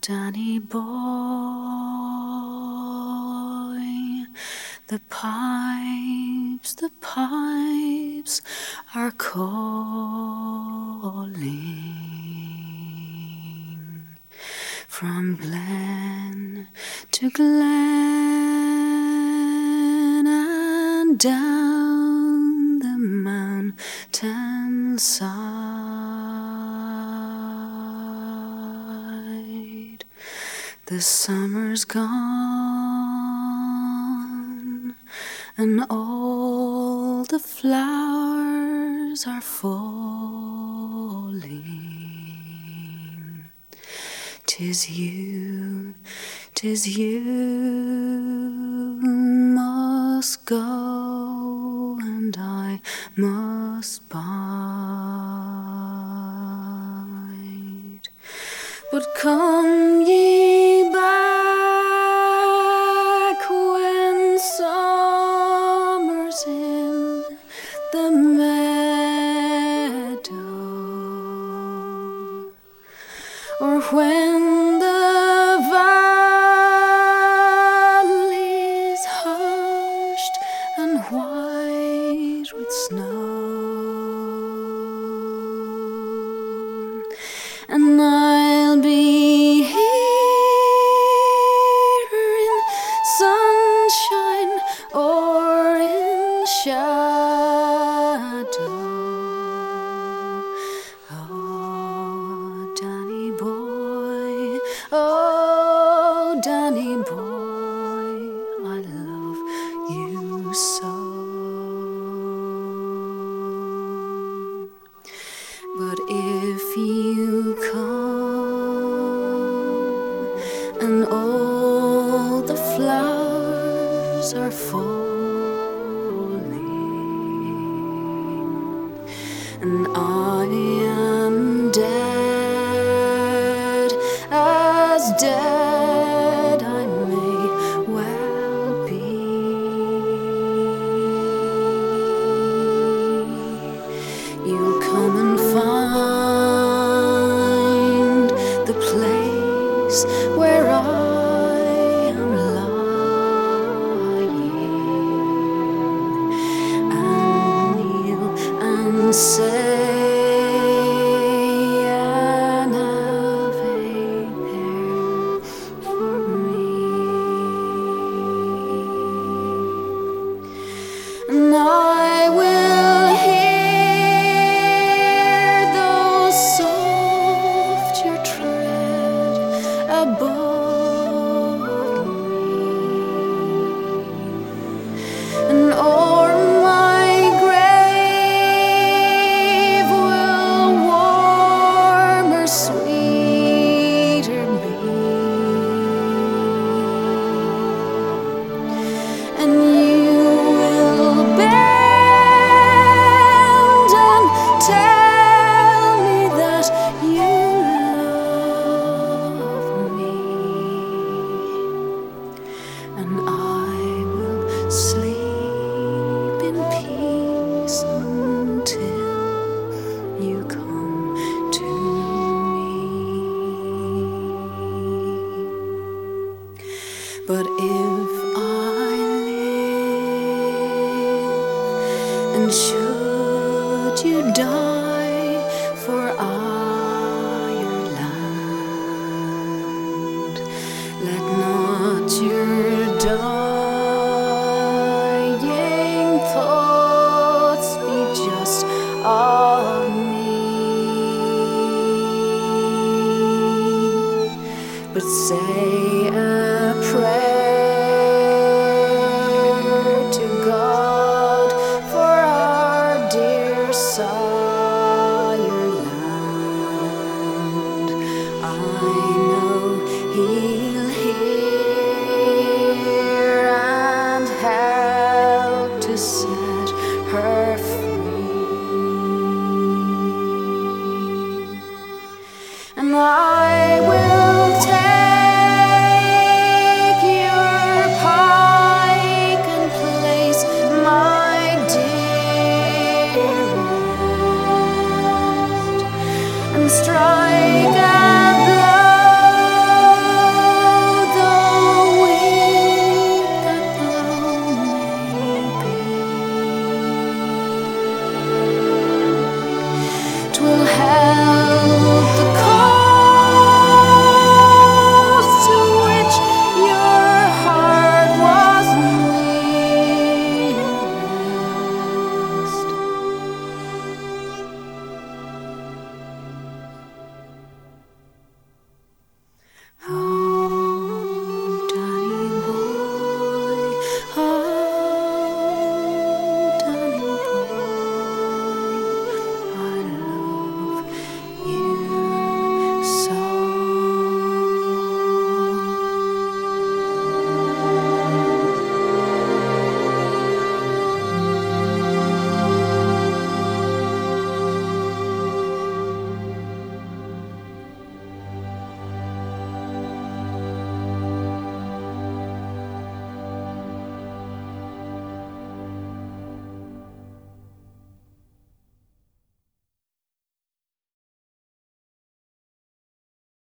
Danny boy, the pipes are calling from glen to glen and down the mountain side. The summer's gone and all the flowers are falling. 'Tis you must go and I must bide. But come ye back when summer's in the meadow, or when the valley's hushed and white with snow, and I'll be here in sunshine or in shadow. Oh, Danny boy, oh, Danny boy, I love you so. But if you come and all the flowers are falling and I am dead, as dead I may well be, you'll come and find the place where I am lying, and kneel and say an Ave there for me. And I will hear those soft your tread above me, and o'er my grave will warmer, sweeter be, and you will bend and tell me that you love me, and I will sleep in peace until you come to me. But if I live, and should you die for Ireland, let not your dying thoughts be just of me, but say a prayer to God for our dear Ireland. I know He'll hear and help to set her free, and I will